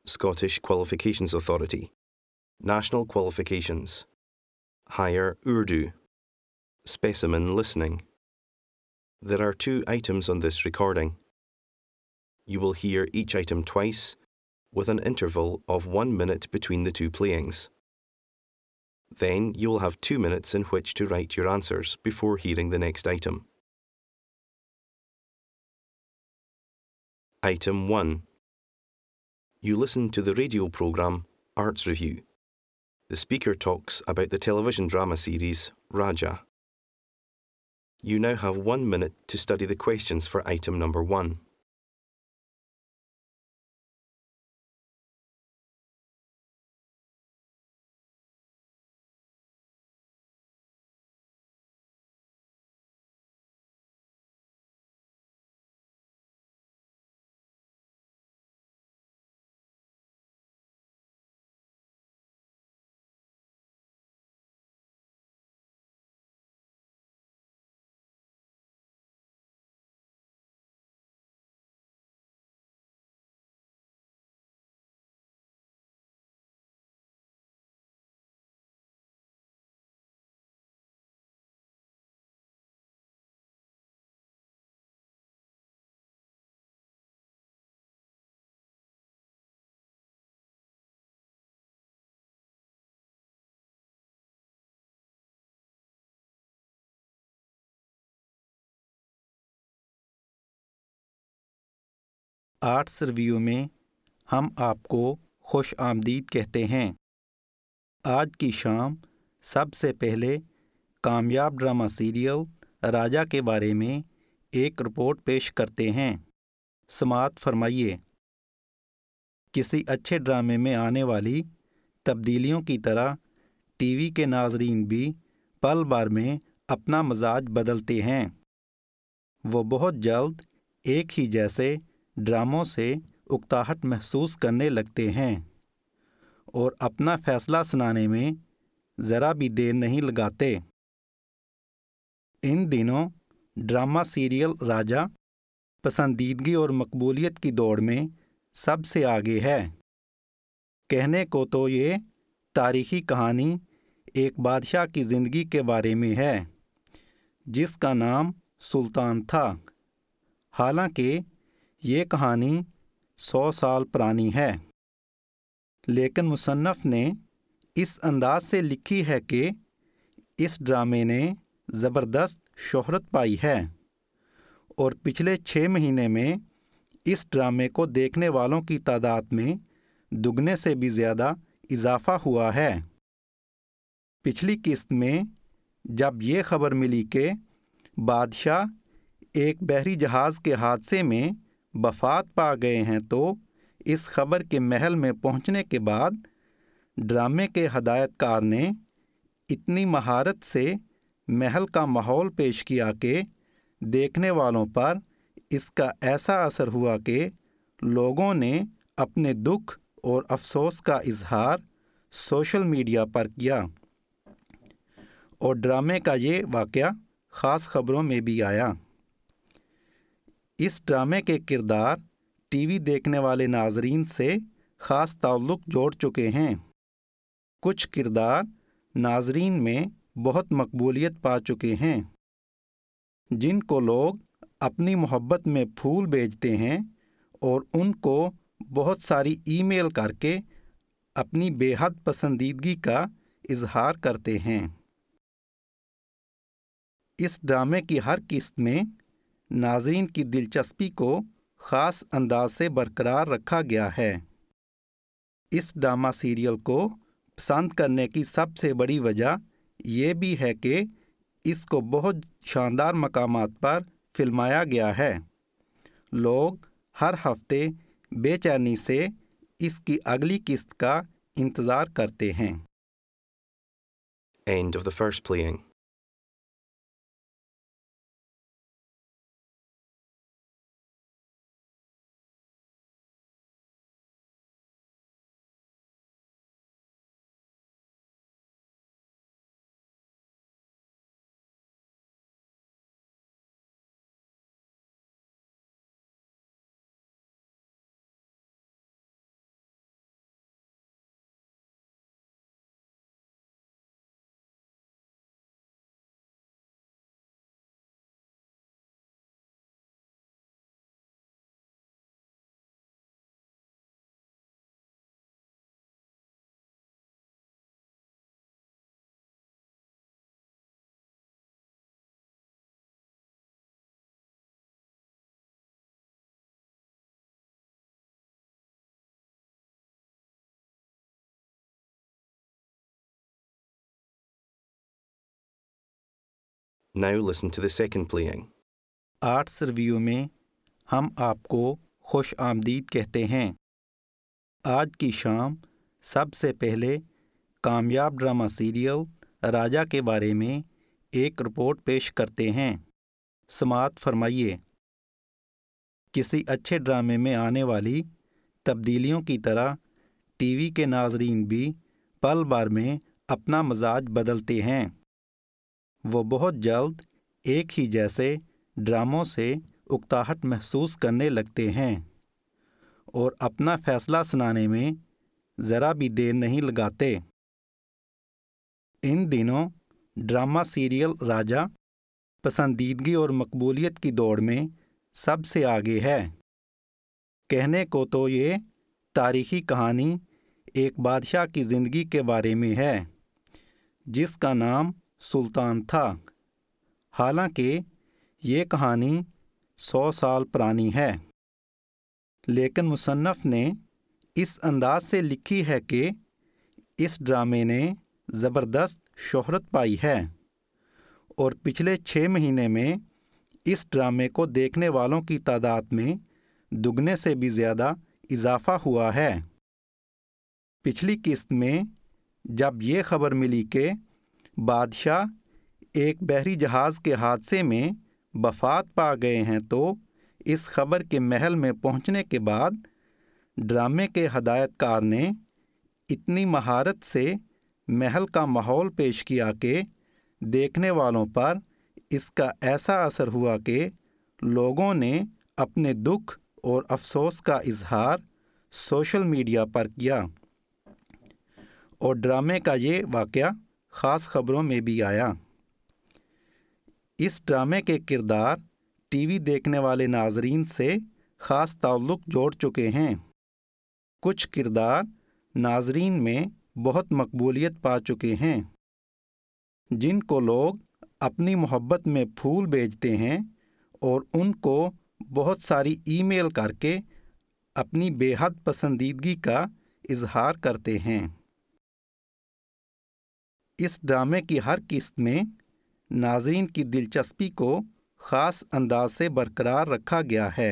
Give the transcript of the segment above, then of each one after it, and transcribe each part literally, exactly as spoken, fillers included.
Scottish Qualifications Authority, National Qualifications, Higher Urdu, Specimen Listening. There are two items on this recording. You will hear each item twice, with an interval of one minute between the two playings. Then you will have two minutes in which to write your answers before hearing the next item. Item one. You listen to the radio programme Arts Review. The speaker talks about the television drama series Raja. You now have one minute to study the questions for item number one. Arts review में हम आपको खुश आमदीद कहते हैं। आज की शाम सबसे पहले कामयाब ड्रामा सीरियल राजा के बारे में एक रिपोर्ट पेश करते हैं। समाअत फरमाइए। किसी अच्छे ड्रामे में आने वाली तब्दीलियों की तरह टीवी के नाजरीन भी पल भर में अपना मजाज बदलते हैं। वो बहुत जल्द एक ही जैसे ड्रामों से उकताहट महसूस करने लगते हैं और अपना फैसला सुनाने में ज़रा भी देर नहीं लगाते। इन दिनों ड्रामा सीरियल राजा पसंदीदगी और मकबूलियत की दौड़ में सबसे आगे है। कहने को तो ये तारीखी कहानी एक बादशाह की ज़िंदगी के बारे में है जिसका नाम सुल्तान था। हालांकि ये कहानी सौ साल पुरानी है, लेकिन मुसन्नफ़ ने इस अंदाज से लिखी है कि इस ड्रामे ने ज़बरदस्त शोहरत पाई है और पिछले छः महीने में इस ड्रामे को देखने वालों की तादाद में दुगने से भी ज़्यादा इजाफ़ा हुआ है। पिछली किस्त में जब ये खबर मिली कि बादशाह एक बहरी जहाज़ के हादसे में वफ़ात पा गए हैं, तो इस खबर के महल में पहुंचने के बाद ड्रामे के हदायतकार ने इतनी महारत से महल का माहौल पेश किया कि देखने वालों पर इसका ऐसा असर हुआ कि लोगों ने अपने दुख और अफसोस का इजहार सोशल मीडिया पर किया और ड्रामे का ये वाक़या ख़ास खबरों में भी आया। इस ड्रामे के किरदार टीवी देखने वाले नाजरीन से ख़ास ताल्लुक़ जोड़ चुके हैं। कुछ किरदार नाजरीन में बहुत मकबूलियत पा चुके हैं, जिनको लोग अपनी मोहब्बत में फूल भेजते हैं और उनको बहुत सारी ईमेल करके अपनी बेहद पसंदीदगी का इजहार करते हैं। इस ड्रामे की हर किस्त में नाज़रीन की दिलचस्पी को ख़ास अंदाज से बरकरार रखा गया है। इस ड्रामा सीरियल को पसंद करने की सबसे बड़ी वजह यह भी है कि इसको बहुत शानदार मकामात पर फिल्माया गया है। लोग हर हफ्ते बेचैनी से इसकी अगली किस्त का इंतज़ार करते हैं। End of the first playing. Now listen to the second playing. Arts review में हम आपको खुश आमदीद कहते हैं। आज की शाम सबसे पहले कामयाब ड्रामा सीरियल राजा के बारे में एक रिपोर्ट पेश करते हैं। समाअत फरमाइए। किसी अच्छे ड्रामे में आने वाली तब्दीलियों की तरह टीवी के नाजरीन भी पल भर में अपना मजाज बदलते हैं। वो बहुत जल्द एक ही जैसे ड्रामों से उकताहट महसूस करने लगते हैं और अपना फैसला सुनाने में ज़रा भी देर नहीं लगाते। इन दिनों ड्रामा सीरियल राजा पसंदीदगी और मकबूलियत की दौड़ में सबसे आगे है। कहने को तो ये तारीखी कहानी एक बादशाह की ज़िंदगी के बारे में है जिसका नाम सुल्तान था। हालांकि ये कहानी सौ साल पुरानी है, लेकिन मुसन्नफ़ ने इस अंदाज से लिखी है कि इस ड्रामे ने ज़बरदस्त शोहरत पाई है और पिछले छः महीने में इस ड्रामे को देखने वालों की तादाद में दुगने से भी ज़्यादा इजाफा हुआ है। पिछली किस्त में जब ये खबर मिली कि बादशाह एक बहरी जहाज़ के हादसे में वफ़ात पा गए हैं, तो इस खबर के महल में पहुंचने के बाद ड्रामे के हदायतकार ने इतनी महारत से महल का माहौल पेश किया कि देखने वालों पर इसका ऐसा असर हुआ कि लोगों ने अपने दुख और अफसोस का इजहार सोशल मीडिया पर किया और ड्रामे का ये वाक़या ख़ास खबरों में भी आया। इस ड्रामे के किरदार टीवी देखने वाले नाजरीन से ख़ास ताल्लुक़ जोड़ चुके हैं। कुछ किरदार नाजरीन में बहुत मकबूलियत पा चुके हैं, जिनको लोग अपनी मोहब्बत में फूल भेजते हैं और उनको बहुत सारी ईमेल करके अपनी बेहद पसंदीदगी का इजहार करते हैं। इस ड्रामे की हर किस्त में नाज़रीन की दिलचस्पी को ख़ास अंदाज से बरकरार रखा गया है।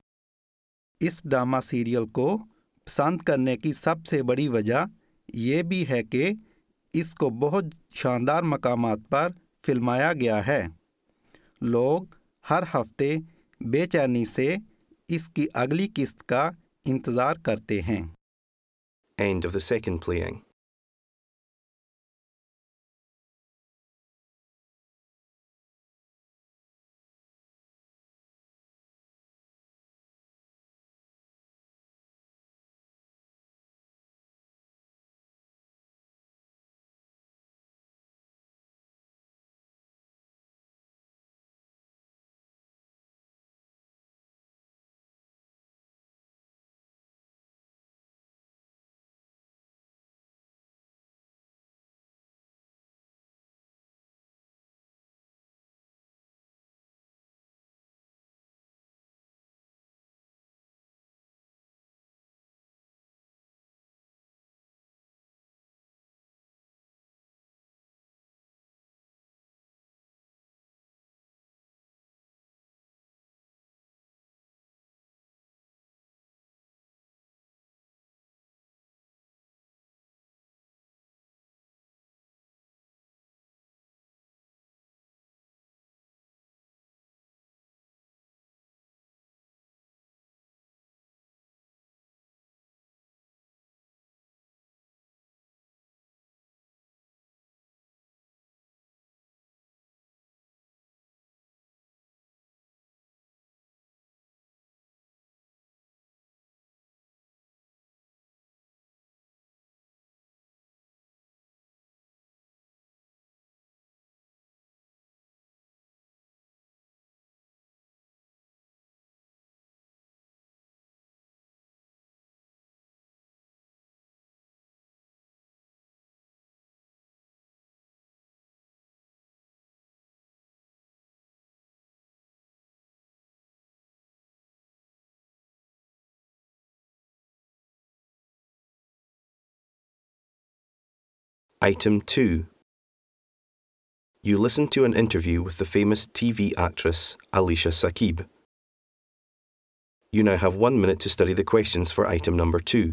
इस ड्रामा सीरियल को पसंद करने की सबसे बड़ी वजह यह भी है कि इसको बहुत शानदार मकामात पर फिल्माया गया है। लोग हर हफ्ते बेचैनी से इसकी अगली किस्त का इंतज़ार करते हैं। End of the second playing. Item two. You listened to an interview with the famous T V actress Alicia Saqib. You now have one minute to study the questions for item number two.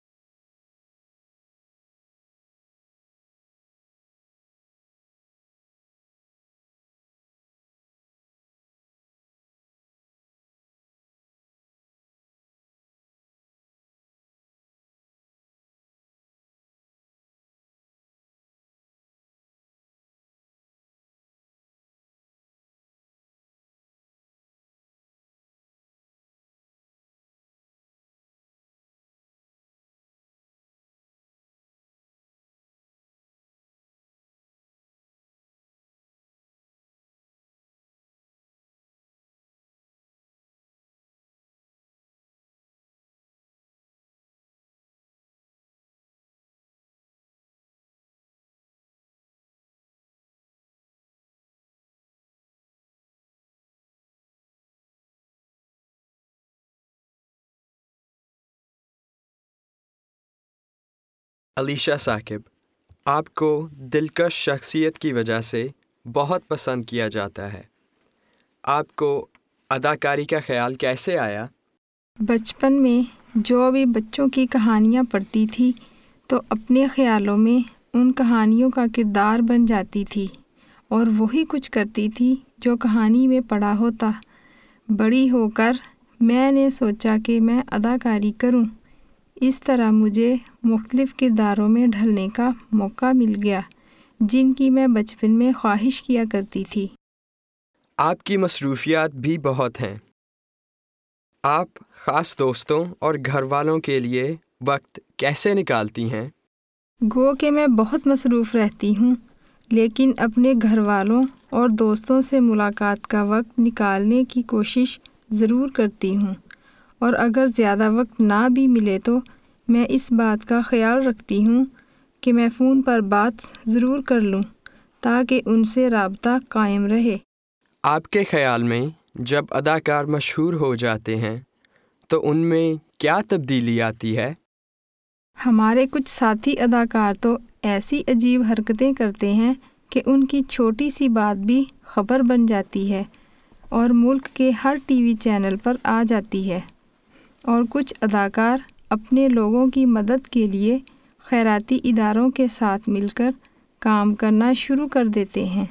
Alisha Saqib, आपको दिलकश शख्सियत की वजह से बहुत पसंद किया जाता है। आपको अदाकारी का ख्याल कैसे आया? बचपन में जो भी बच्चों की कहानियाँ पढ़ती थी तो अपने ख्यालों में उन कहानियों का किरदार बन जाती थी और वही कुछ करती थी जो कहानी में पढ़ा होता। बड़ी होकर मैंने सोचा कि मैं अदाकारी करूं। इस तरह मुझे मुख्तलिफ़ किरदारों में ढलने का मौका मिल गया जिनकी मैं बचपन में ख्वाहिश किया करती थी। आपकी मसरूफियात भी बहुत हैं। आप ख़ास दोस्तों और घर वालों के लिए वक्त कैसे निकालती हैं? गो कि मैं बहुत मसरूफ़ रहती हूँ, लेकिन अपने घर वालों और दोस्तों से मुलाकात का वक्त निकालने की कोशिश ज़रूर करती हूँ और अगर ज़्यादा वक्त ना भी मिले तो मैं इस बात का ख्याल रखती हूँ कि मैं फ़ोन पर बात ज़रूर कर लूँ ताकि उनसे राब्ता कायम रहे। आपके ख़्याल में जब अदाकार मशहूर हो जाते हैं तो उनमें क्या तब्दीली आती है? हमारे कुछ साथी अदाकार तो ऐसी अजीब हरकतें करते हैं कि उनकी छोटी सी बात भी खबर बन जाती है और मुल्क के हर टीवी चैनल पर आ जाती है। और कुछ अदाकार अपने लोगों की मदद के लिए खैराती इदारों के साथ मिलकर काम करना शुरू कर देते हैं।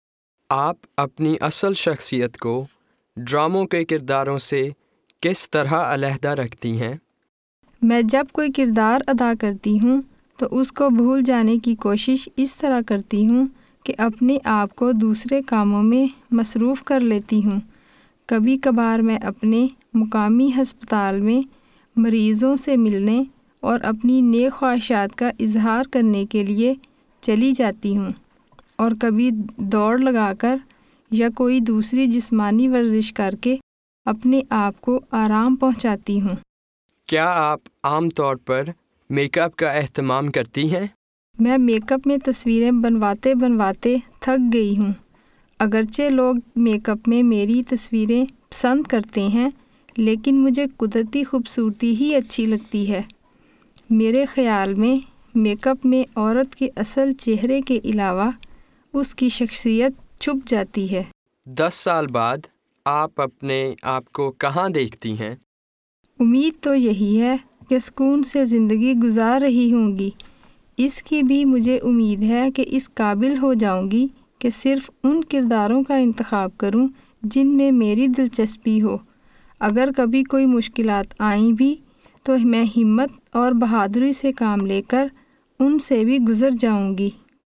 आप अपनी असल शख्सियत को ड्रामों के किरदारों से किस तरह अलहदा रखती हैं? मैं जब कोई किरदार अदा करती हूँ तो उसको भूल जाने की कोशिश इस तरह करती हूँ कि अपने आप को दूसरे कामों में मसरूफ़ कर लेती हूँ। कभी कभार मैं अपने मुकामी हस्पताल में मरीज़ों से मिलने और अपनी नेक ख्वाहिशात का इजहार करने के लिए चली जाती हूँ और कभी दौड़ लगाकर या कोई दूसरी जिस्मानी वर्जिश करके अपने आप को आराम पहुँचाती हूँ। क्या आप आम तौर पर मेकअप का एहतमाम करती हैं? मैं मेकअप में तस्वीरें बनवाते बनवाते थक गई हूँ। अगरचे लोग मेकअप में मेरी तस्वीरें पसंद करते हैं, लेकिन मुझे कुदरती खूबसूरती ही अच्छी लगती है। मेरे ख़्याल में मेकअप में औरत के असल चेहरे के अलावा उसकी शख्सियत छुप जाती है। दस साल बाद आप अपने आप को कहाँ देखती हैं? उम्मीद तो यही है कि सुकून से ज़िंदगी गुजार रही होंगी। इसकी भी मुझे उम्मीद है कि इस काबिल हो जाऊंगी कि सिर्फ़ उन किरदारों का इंतखाब करूं जिनमें मेरी दिलचस्पी हो। अगर कभी कोई मुश्किलात आईं भी तो मैं हिम्मत और बहादुरी से काम लेकर उनसे भी गुज़र जाऊंगी।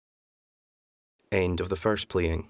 End of the first playing.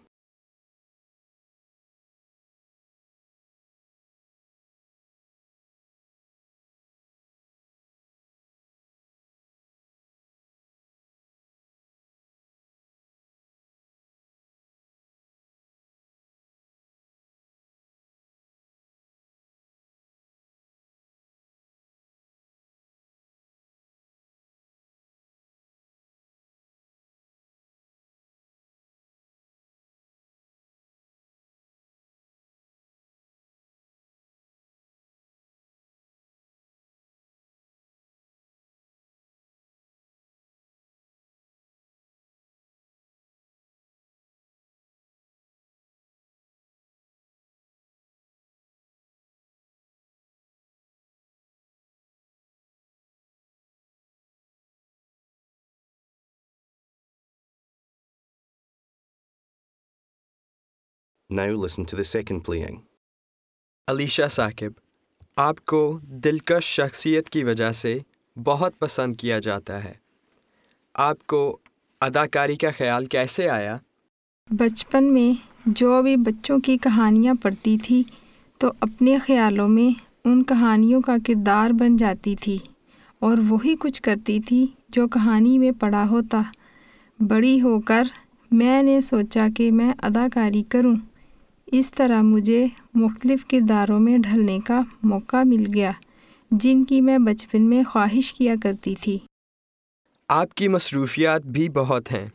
Now listen to the second playing. Alisha Saqib, आपको दिलकश शख्सियत की वजह से बहुत पसंद किया जाता है। आपको अदाकारी का ख्याल कैसे आया? बचपन में जो भी बच्चों की कहानियाँ पढ़ती थी तो अपने ख्यालों में उन कहानियों का किरदार बन जाती थी और वही कुछ करती थी जो कहानी में पढ़ा होता। बड़ी होकर मैंने सोचा कि मैं अदाकारी करूं। इस तरह मुझे मुख्तलिफ़ किरदारों में ढलने का मौका मिल गया जिनकी मैं बचपन में ख्वाहिश किया करती थी। आपकी मसरूफियात भी बहुत हैं।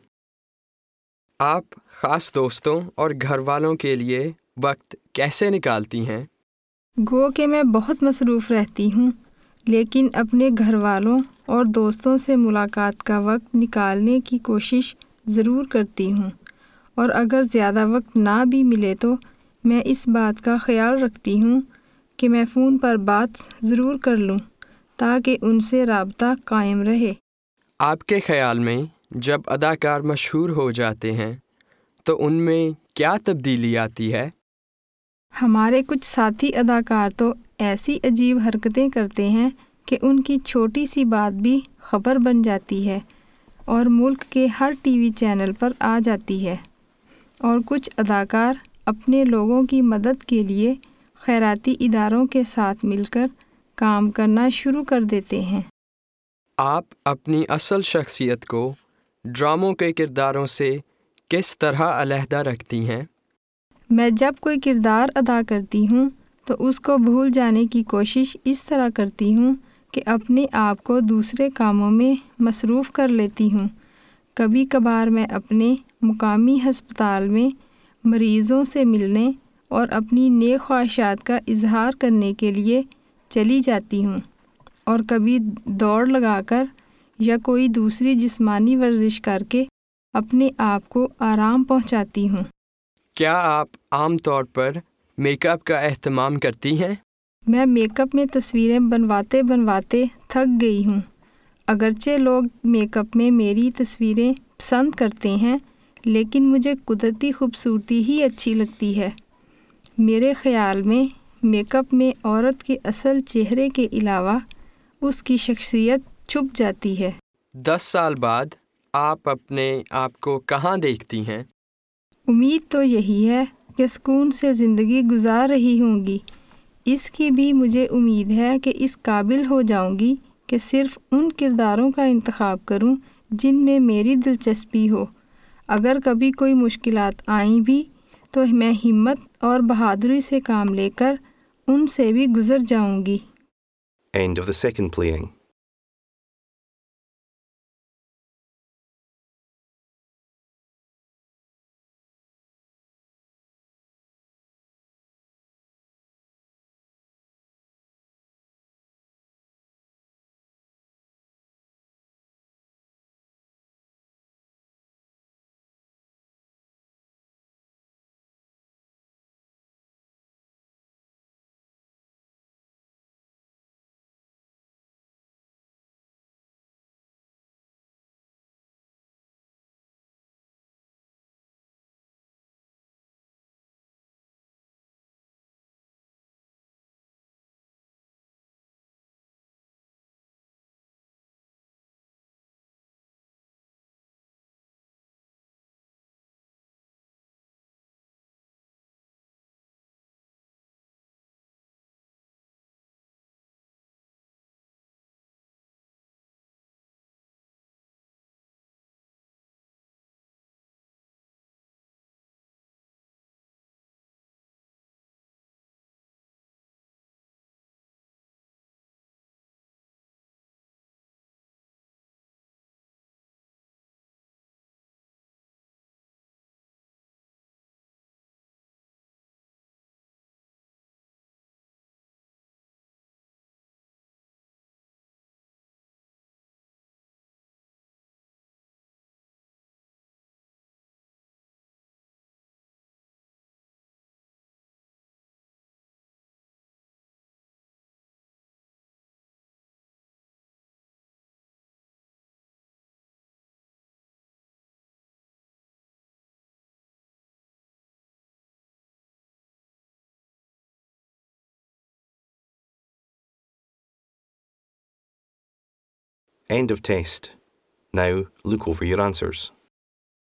आप ख़ास दोस्तों और घर वालों के लिए वक्त कैसे निकालती हैं? गो कि मैं बहुत मसरूफ़ रहती हूँ, लेकिन अपने घर वालों और दोस्तों से मुलाकात का वक्त निकालने की कोशिश ज़रूर करती हूँ और अगर ज़्यादा वक्त ना भी मिले तो मैं इस बात का ख्याल रखती हूँ कि मैं फ़ोन पर बात ज़रूर कर लूँ ताकि उनसे राब्ता कायम रहे। आपके ख़याल में जब अदाकार मशहूर हो जाते हैं तो उनमें क्या तब्दीली आती है? हमारे कुछ साथी अदाकार तो ऐसी अजीब हरकतें करते हैं कि उनकी छोटी सी बात भी खबर बन जाती है और मुल्क के हर टीवी चैनल पर आ जाती है। और कुछ अदाकार अपने लोगों की मदद के लिए खैराती इदारों के साथ मिलकर काम करना शुरू कर देते हैं। आप अपनी असल शख्सियत को ड्रामों के किरदारों से किस तरह अलहदा रखती हैं? मैं जब कोई किरदार अदा करती हूँ तो उसको भूल जाने की कोशिश इस तरह करती हूँ कि अपने आप को दूसरे कामों में मसरूफ़ कर लेती हूँ। कभी कभार मैं अपने मुकामी हस्पताल में मरीज़ों से मिलने और अपनी नेक ख्वाहिशात का इजहार करने के लिए चली जाती हूँ और कभी दौड़ लगाकर या कोई दूसरी जिस्मानी वर्जिश करके अपने आप को आराम पहुँचाती हूँ। क्या आप आम तौर पर मेकअप का एहतमाम करती हैं? मैं मेकअप में तस्वीरें बनवाते बनवाते थक गई हूँ। अगरचे लोग मेकअप में मेरी तस्वीरें पसंद करते हैं, लेकिन मुझे कुदरती खूबसूरती ही अच्छी लगती है। मेरे ख़्याल में मेकअप में औरत के असल चेहरे के अलावा उसकी शख्सियत छुप जाती है। दस साल बाद आप अपने आप को कहाँ देखती हैं? उम्मीद तो यही है कि सुकून से ज़िंदगी गुजार रही होंगी। इसकी भी मुझे उम्मीद है कि इस काबिल हो जाऊंगी कि सिर्फ़ उन किरदारों का इंतखाब करूं जिनमें मेरी दिलचस्पी हो। अगर कभी कोई मुश्किलात आईं भी तो मैं हिम्मत और बहादुरी से काम लेकर उनसे भी गुज़र जाऊंगी। End of the second playing. End of test. Now look over your answers.